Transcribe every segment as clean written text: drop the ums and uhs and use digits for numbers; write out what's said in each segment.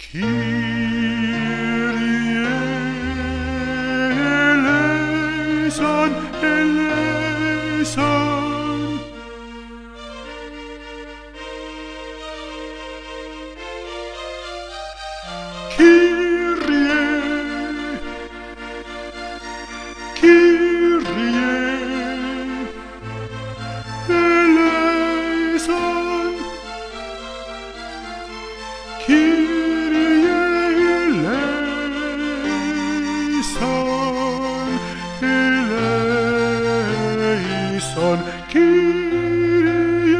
Kyrie eleison, eleison. Kyrie, Kyrie eleison. Kyrie eleison, eleison. Kyrie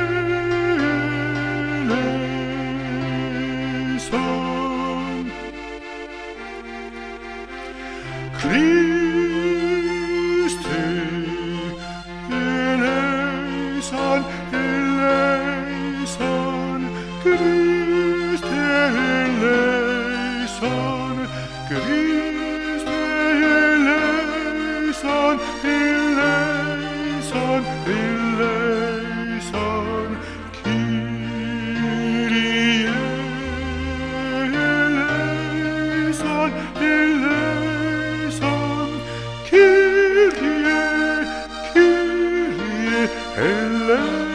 eleison. Christe eleison, eleison. Christe eleison, Christe eleison, eleison, eleison. Kyrie eleison, eleison. Kyrie, Kyrie eleison.